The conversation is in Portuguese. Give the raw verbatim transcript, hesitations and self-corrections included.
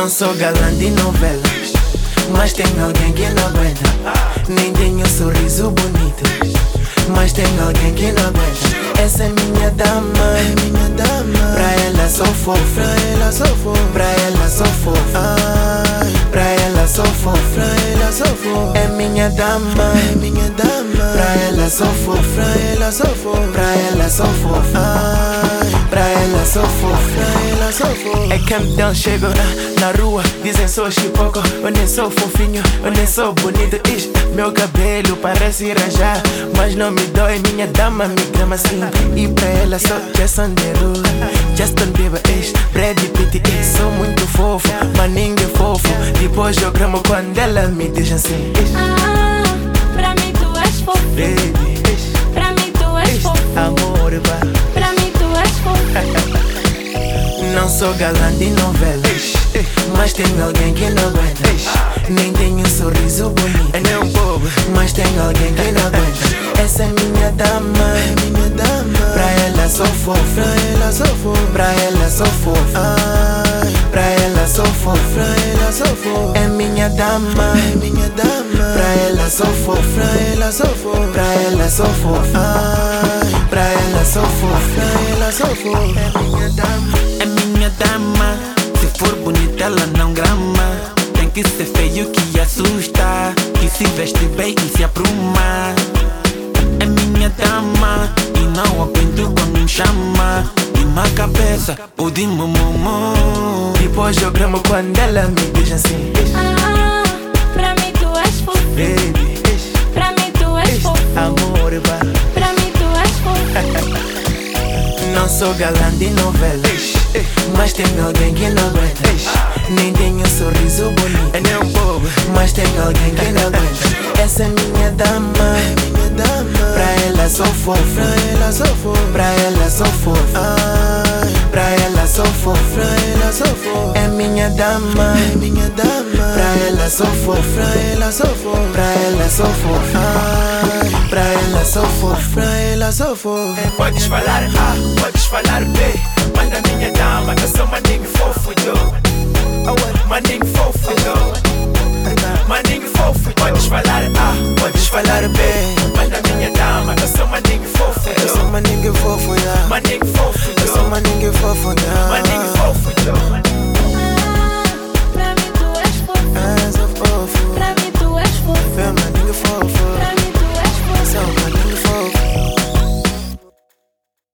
Não sou galã de novela, mas tem alguém que não aguenta. Nem tenho sorriso bonito, mas tem alguém que não aguenta. Essa é minha dama, é minha dama. Pra ela sou fofo, pra ela sou fofo, pra ela sou fofo. Ai, pra ela sou fofo, pra ela sou fofo. É minha dama, é minha dama. Pra ela sou fofo, pra ela sou fofo, pra ela sou fofo. Ai, pra ela sou fofo, pra ela sou fofo. É que então chego na, na rua, dizem sou chipoco, eu nem sou fofinho, eu nem sou bonito. Ixi, meu cabelo parece rajar, mas não me dói, minha dama me grama assim. E pra ela sou Jason Derulo, Justin Bieber, ixi, Brad Pitt, ixi, sou muito fofo, mas ninguém fofo. Depois eu gramo quando ela me deixa assim. Ixi. Ah, pra mim tu és fofo, baby, ixi. Pra mim tu és Ixi. fofo, Amor, vá. Pra mim tu és fofo. Não sou galã de novela, mas tem alguém que não aguenta. Nem tenho sorriso bonito, é nem um bobo, mas tem alguém que não aguenta. Essa é minha dama, é minha dama. Pra ela sou fofo, pra ela sou fofo, pra ela sou fofo. Ai, pra ela sou fofo, pra ela sou fofo. É minha dama, é minha dama. Pra ela sou fofo, pra ela sou fofo, pra ela sou fofo. Ai, pra ela sou fofo, pra ela sou fofo. É minha dama, é minha dama. Se for bonita ela não grama. Tem que ser feio que assusta, que se veste bem e se apruma. É minha dama e não aguento quando me chama. De má cabeça ou de mumumu. depois eu gramo quando ela me deixa assim. Ah, pra mim tu és fofo, Baby, pra mim tu és fofo, amor, vá. Pra mim tu és fofo. Não sou galã de novela, mas tem alguém que não aguenta. Nem tenho sorriso bonito, é nem um bobo, mas tem alguém que não aguenta. Essa é minha dama, é minha dama. Pra ela sou fofo, pra ela sou fofo, pra ela sou fofo. Ai, pra ela sou fofo, pra ela sou fofo. É minha dama, é minha dama. Pra ela sou fofo, pra ela sou fofo, pra ela sou fofo. Ai, pra ela sou fofo, pra ela sou fofo. Podes falar A, podes falar B, mas na minha dama eu sou maninho fofo, yo. Maninho fofo, yo. Maninho fofo, podes falar A, podes falar B, mas na minha dama eu sou maninho fofo, Eu sou yo. maninho fofo, yeah. Maninho fofo, Eu sou yo. maninho fofo, yeah. Maninho fofo, yo.